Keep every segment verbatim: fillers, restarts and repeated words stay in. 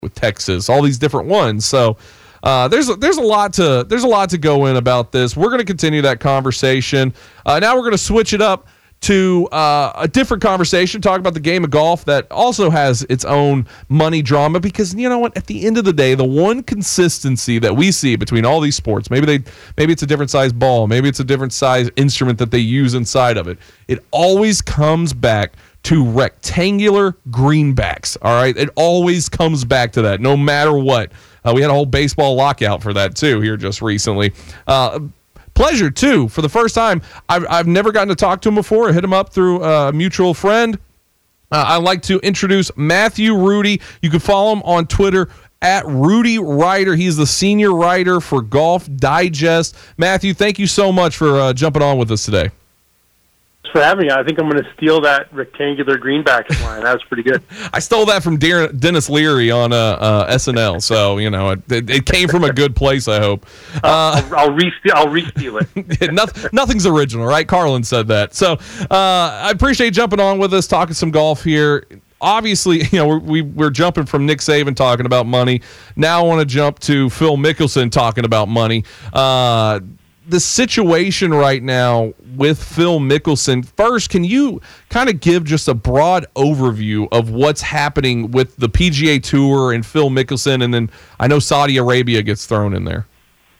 with Texas, all these different ones. So uh, there's a, there's a lot to there's a lot to go in about this. We're going to continue that conversation. Uh, now we're going to switch it up to uh, a different conversation, talk about the game of golf that also has its own money drama, because you know what, at the end of the day, the one consistency that we see between all these sports, maybe they maybe it's a different size ball, maybe it's a different size instrument that they use inside of it, it always comes back to rectangular greenbacks. All right, it always comes back to that, no matter what. Uh, we had a whole baseball lockout for that too here just recently. Uh, Pleasure, too. For the first time, I've, I've never gotten to talk to him before. I hit him up through a mutual friend. Uh, I'd like to introduce Matthew Rudy. You can follow him on Twitter at Rudy Writer. He's the senior writer for Golf Digest. Matthew, thank you so much for uh, jumping on with us today. Thanks for having me. I think I'm going to steal that rectangular greenback line. That was pretty good. I stole that from De- Dennis Leary on uh, uh, S N L, so you know it, it, it came from a good place. I hope. Uh, I'll, I'll re-steal. I'll re-steal it. nothing, nothing's original, right? Carlin said that. So uh, I appreciate you jumping on with us, talking some golf here. Obviously, you know we're, we, we're jumping from Nick Saban talking about money. Now I want to jump to Phil Mickelson talking about money. Uh, The situation right now with Phil Mickelson. First, can you kind of give just a broad overview of what's happening with the P G A Tour and Phil Mickelson? And then I know Saudi Arabia gets thrown in there.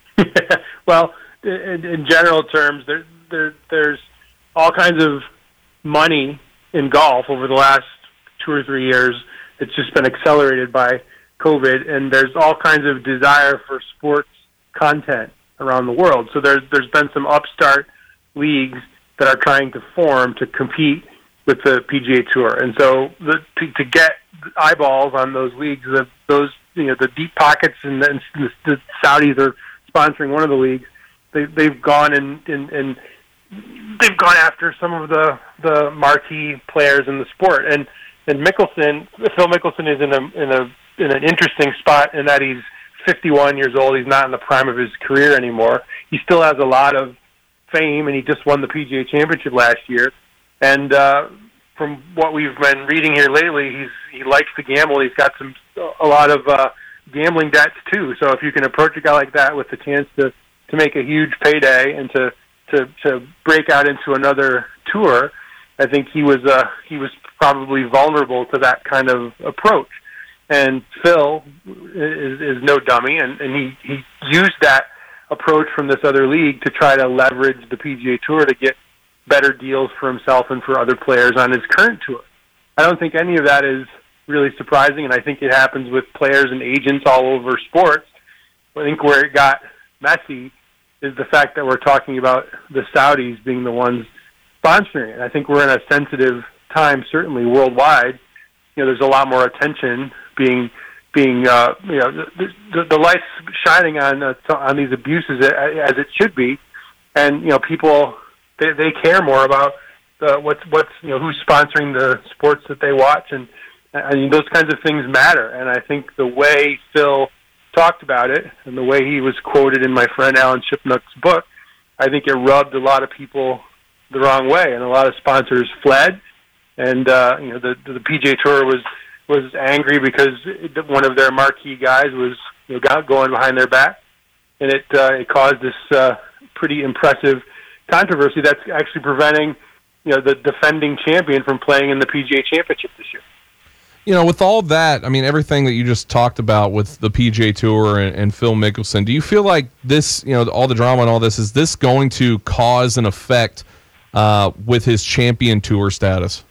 Well, in, in general terms, there, there, there's all kinds of money in golf over the last two or three years. It's just been accelerated by COVID, and there's all kinds of desire for sports content around the world. So there's there's been some upstart leagues that are trying to form to compete with the P G A Tour, and so the, to, to get eyeballs on those leagues, the, those you know the deep pockets and the, the, the Saudis are sponsoring one of the leagues. They they've gone and, and and they've gone after some of the the marquee players in the sport, and and Mickelson, Phil Mickelson is in a in a in an interesting spot in that he's fifty-one years old. He's not in the prime of his career anymore. He still has a lot of fame, and he just won the P G A Championship last year. And uh, from what we've been reading here lately, he's he likes to gamble. He's got some a lot of uh, gambling debts too. So if you can approach a guy like that with the chance to, to make a huge payday and to, to to break out into another tour, I think he was uh, he was probably vulnerable to that kind of approach. And Phil is, is no dummy, and, and he, he used that approach from this other league to try to leverage the P G A Tour to get better deals for himself and for other players on his current tour. I don't think any of that is really surprising, and I think it happens with players and agents all over sports. I think where it got messy is the fact that we're talking about the Saudis being the ones sponsoring it. I think we're in a sensitive time, certainly worldwide. You know, there's a lot more attention being being uh, you know the, the, the lights shining on uh, on these abuses as it should be, and you know people they, they care more about uh, what's what's you know who's sponsoring the sports that they watch, and I mean those kinds of things matter. And I think the way Phil talked about it and the way he was quoted in my friend Alan Shipnuck's book, I think it rubbed a lot of people the wrong way, and a lot of sponsors fled. And uh, you know the the P G A Tour was was angry because one of their marquee guys was you know going behind their back, and it uh, it caused this uh, pretty impressive controversy that's actually preventing you know the defending champion from playing in the P G A Championship this year. You know, with all that, I mean, everything that you just talked about with the P G A Tour and, and Phil Mickelson, do you feel like this, you know, all the drama and all this, is this going to cause an effect uh, with his champion tour status?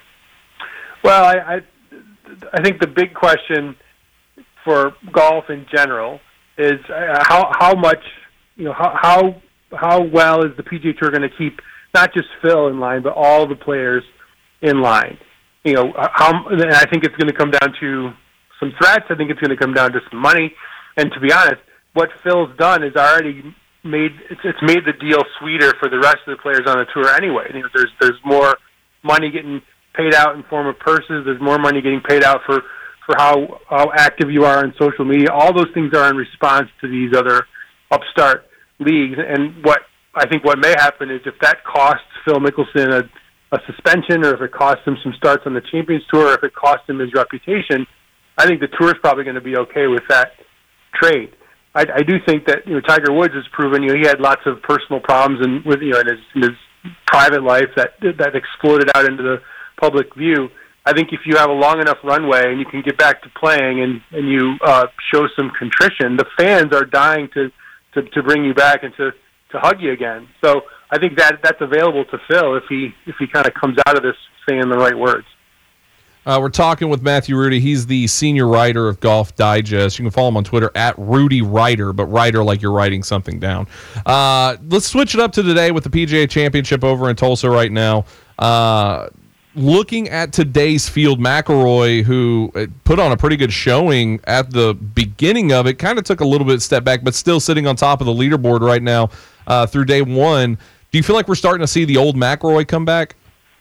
Well, I, I I think the big question for golf in general is uh, how how much you know how how how well is the P G A Tour going to keep not just Phil in line but all the players in line? You know, how and I think it's going to come down to some threats. I think it's going to come down to some money. And to be honest, what Phil's done is already made it's, it's made the deal sweeter for the rest of the players on the tour anyway. You know, there's there's more money getting paid out in form of purses. There's more money getting paid out for, for how, how active you are on social media. All those things are in response to these other upstart leagues. And what I think what may happen is if that costs Phil Mickelson a, a suspension, or if it costs him some starts on the Champions Tour, or if it costs him his reputation, I I think the tour is probably going to be okay with that trade. I, I do think that you know Tiger Woods has proven you know he had lots of personal problems and with you know in his, in his private life that that exploded out into the public view. I think if you have a long enough runway and you can get back to playing and and you uh, show some contrition, the fans are dying to, to, to bring you back and to, to hug you again. So I think that that's available to Phil if he if he kind of comes out of this saying the right words. Uh, we're talking with Matthew Rudy. He's the senior writer of Golf Digest. You can follow him on Twitter at Rudy Writer, but writer like you're writing something down. Uh, let's switch it up to today with the P G A Championship over in Tulsa right now. Uh, looking at today's field, McIlroy, who put on a pretty good showing at the beginning of it, kind of took a little bit step back, but still sitting on top of the leaderboard right now uh, through day one. Do you feel like we're starting to see the old McIlroy come back?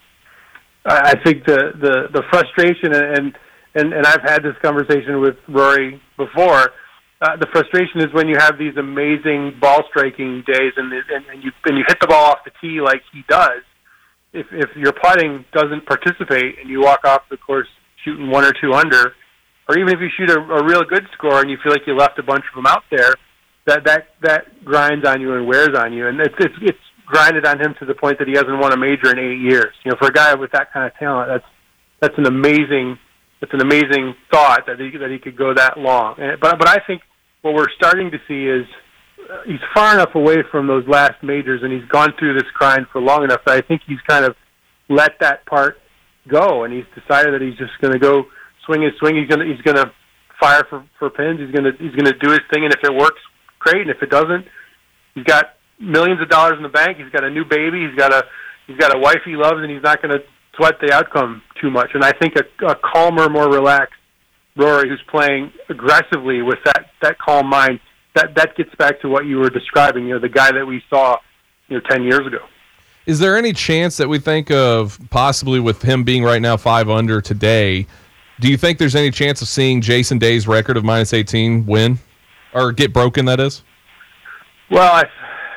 I think the, the, the frustration, and, and, and I've had this conversation with Rory before, uh, the frustration is when you have these amazing ball striking days and, and, and, you, and you hit the ball off the tee like he does. If, if your putting doesn't participate and you walk off the course shooting one or two under, or even if you shoot a, a real good score and you feel like you left a bunch of them out there, that, that, that grinds on you and wears on you. And it's, it's, it's grinded on him to the point that he hasn't won a major in eight years. You know, for a guy with that kind of talent, that's that's an amazing that's an amazing thought that he that he could go that long. And, but but I think what we're starting to see is uh, he's far enough away from those last majors, and he's gone through this grind for long enough that I think he's kind of let that part go, and he's decided that he's just going to go swing his swing. He's going to he's going to fire for for pins. He's going to he's going to do his thing, and if it works, great. And if it doesn't, he's got millions of dollars in the bank. He's got a new baby. He's got a he's got a wife he loves, and he's not going to sweat the outcome too much. And I think a, a calmer, more relaxed Rory, who's playing aggressively with that, that calm mind, that that gets back to what you were describing. You know, the guy that we saw, you know, ten years ago. Is there any chance that we think of possibly with him being right now five under today? Do you think there's any chance of seeing Jason Day's record of minus eighteen win or get broken? That is. Well, I.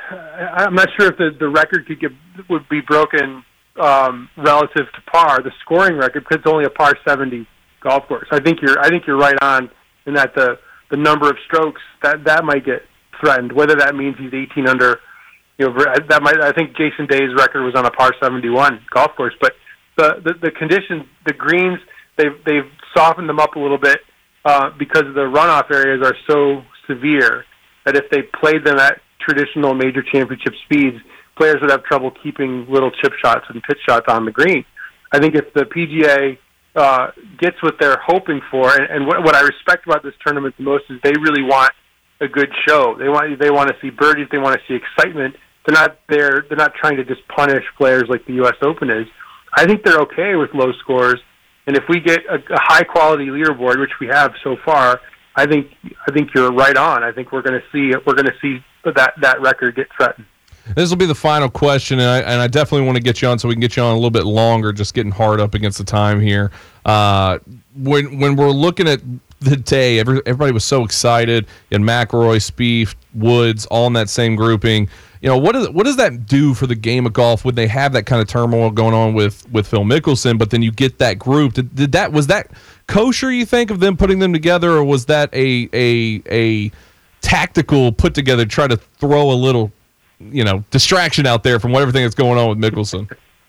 I'm not sure if the, the record could get would be broken um, relative to par, the scoring record, because it's only a par seventy golf course. I think you're I think you're right on in that the, the number of strokes that, that might get threatened. Whether that means he's eighteen under, you know, that might. I think Jason Day's record was on a par seventy-one golf course, but the the, the conditions, the greens, they've they've softened them up a little bit uh, because the runoff areas are so severe that if they played them at traditional major championship speeds, players would have trouble keeping little chip shots and pitch shots on the green. I think if the P G A uh, gets what they're hoping for, and, and what, what I respect about this tournament the most is they really want a good show. They want they want to see birdies. They want to see excitement. They're not there. They're not trying to just punish players like the U S Open is. I think they're okay with low scores, and if we get a, a high quality leaderboard, which we have so far, I think I think you're right on. I think we're going to see we're going to see that that record get threatened. This will be the final question, and I, and I definitely want to get you on so we can get you on a little bit longer, just getting hard up against the time here. Uh, when when we're looking at the day, every, everybody was so excited, and McIlroy, Spieth, Woods, all in that same grouping. You know, what, is, what does that do for the game of golf when they have that kind of turmoil going on with, with Phil Mickelson, but then you get that group? Did, did that was that kosher, you think, of them putting them together, or was that a a a tactical put together to try to throw a little, you know, distraction out there from what everything that's going on with Mickelson?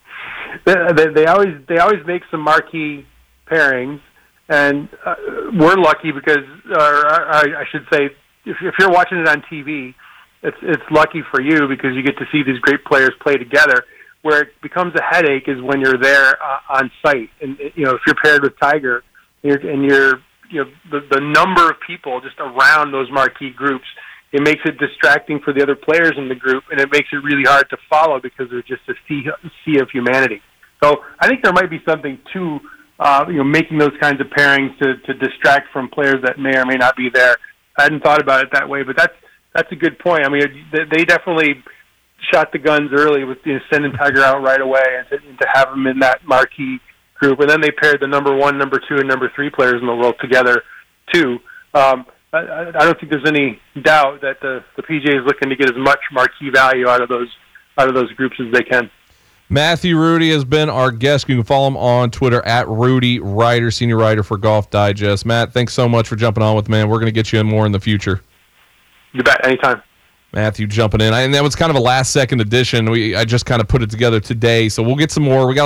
They, they, they always they always make some marquee pairings, and uh, we're lucky because, or I, I should say, if, if you're watching it on T V, it's it's lucky for you because you get to see these great players play together. Where it becomes a headache is when you're there uh, on site, and you know if you're paired with Tiger, and you're, and you're you know the the number of people just around those marquee groups, it makes it distracting for the other players in the group, and it makes it really hard to follow because there's just a sea, sea of humanity. So I think there might be something to uh, you know making those kinds of pairings to, to distract from players that may or may not be there. I hadn't thought about it that way, but that's that's a good point. I mean, they definitely shot the guns early with you know, sending Tiger out right away and to, and to have him in that marquee group, and then they paired the number one, number two, and number three players in the world together too. Um, I, I don't think there's any doubt that the, the P G A is looking to get as much marquee value out of those out of those groups as they can. Matthew Rudy has been our guest. You can follow him on Twitter at Rudy Ryder, senior writer for Golf Digest. Matt, thanks so much for jumping on with me, man. We're going to get you in more in the future. You bet, anytime. Matthew jumping in. And that was kind of a last-second edition. We I just kind of put it together today, so we'll get some more. We got